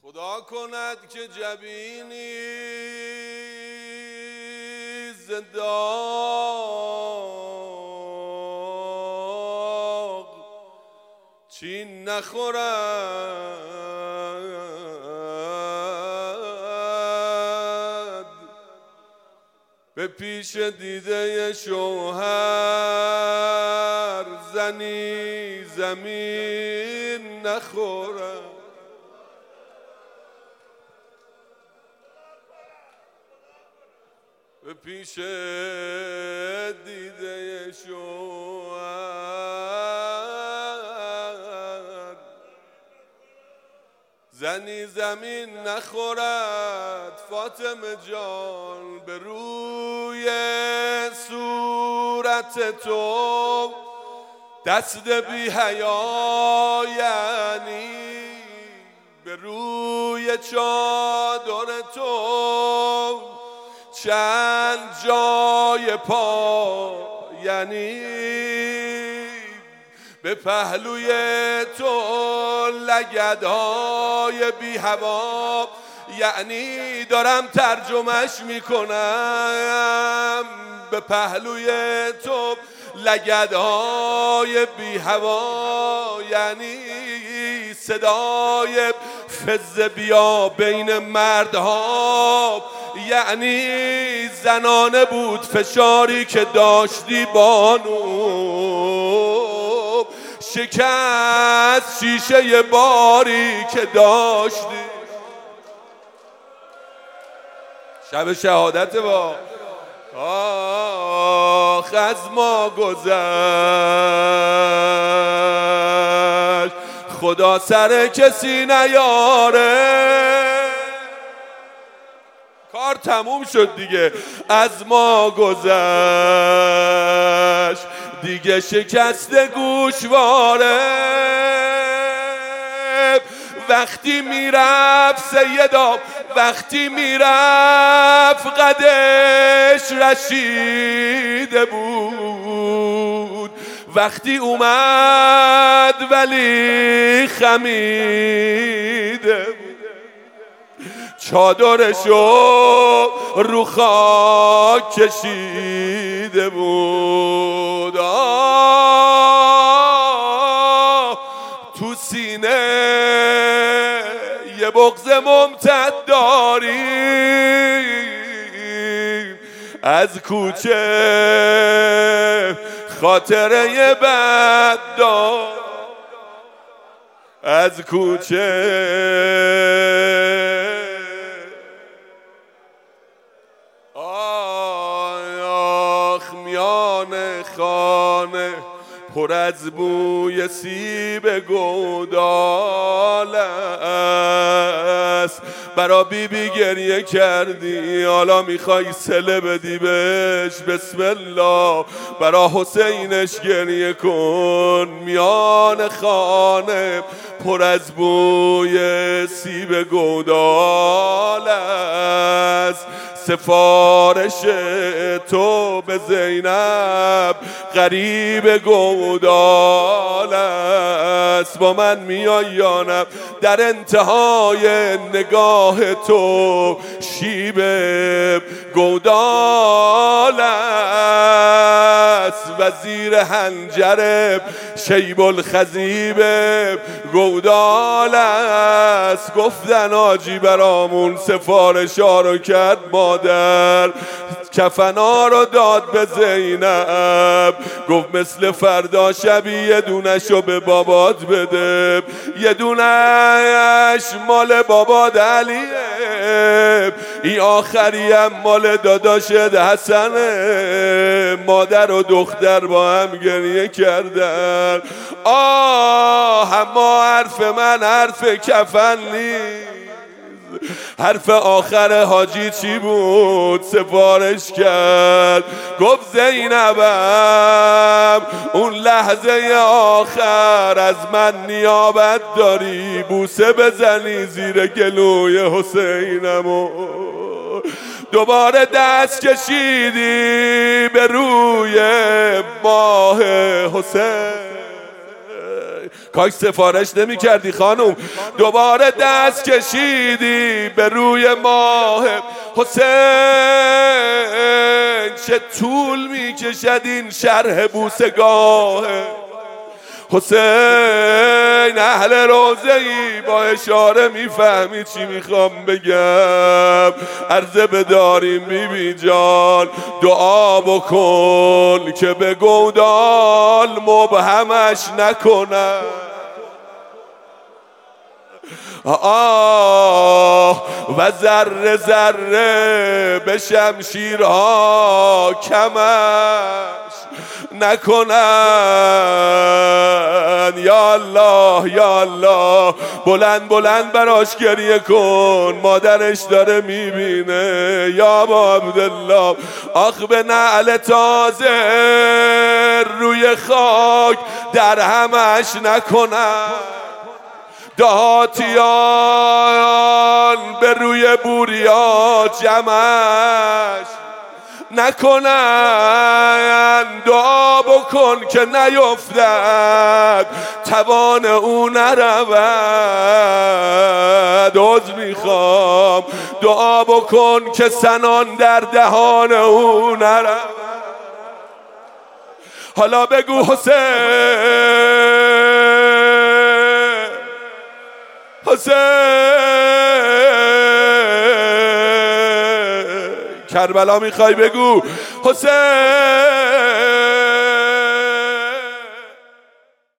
خدا کند که جبینی ز داغ چین نخورد، به پیش دیده شوهر زنی زمین نخورد. به پیش دیده شوهر زنی زمین نخورد. فاطمه جان به روی صورت تو دست بی حیا، یعنی به روی چادر تو چند جای پا، یعنی به پهلوی تو لگدهای بی هوا، یعنی دارم ترجمهش میکنم. به پهلوی تو لگدهای بی هوا، یعنی صدای فز بیا بین مردها، یعنی زنانه بود فشاری که داشتی بانو، شکست شیشه باری که داشتی. شب شهادت با آخ از ما گذشت، خدا سر کسی نیاره. کار تموم شد دیگه، از ما گذشت دیگه شکست گوشواره. وقتی میرفت سیدا، وقتی میرفت قدش رشیده بود، وقتی اومد ولی خمیده بود، چادرشو رو خاک کشیده بود. تو سینه یه بغض ممتد داریم، از کوچه خاطره بد دار، از کوچه آخ میان خانه پر از بوی سیب گودال است. برا بیبی گریه کردی، حالا میخوای سله بدی بهش، بسم الله. برا حسینش گریه کن. میان خانه پر از بوی سیب گودال است. سفارش تو به زینب غریب گودال است. با من میای یا نه؟ در انتهای نگاه تو شیب گودال است. وزیر حنجر شیب الخزیب گودال است. گفتن آجی برامون سفارشا رو کرد مادر، کفنا رو داد به زینب، گفت مثل فردا شبی یه دونشو به بابات بده، یه دونش مال بابات علیه، این آخریم مال داداشت حسنه. مادر و دختر با هم گریه کردن. اما حرف من حرف کفن نیست. حرف آخر حاجی چی بود؟ سفارش کرد، گفت زینبم اون لحظه آخر از من نیابت داری، بوسه بزنی زیر گلوی حسینمو. دوباره دست کشیدی به روی ماه حسین. کاش سفارش نمی کردی خانم. دوباره دست کشیدی به روی ماه حسین. چه طول می کشد این شرح بوسگاه حسین. اهل روزه ای با اشاره میفهمی چی میخوام بگم. عرضه بداریم بیبی جان دعا بکن که به گودال مبهمش نکنم. و ذره ذره به شمشیرها کمش نکنن. یا الله یا الله. بلند بلند براش گریه کن، مادرش داره میبینه. یا ابا عبدالله آخ به نعل تازه روی خاک در همش نکنن. دهاتیان به روی بوریا جمعش نکنن. دعا بکن که نیفتد توان او نرود. عذر میخوام دعا بکن که سنان در دهان او نرود. حالا بگو حسین حسین. کربلا میخوای بگو حسین.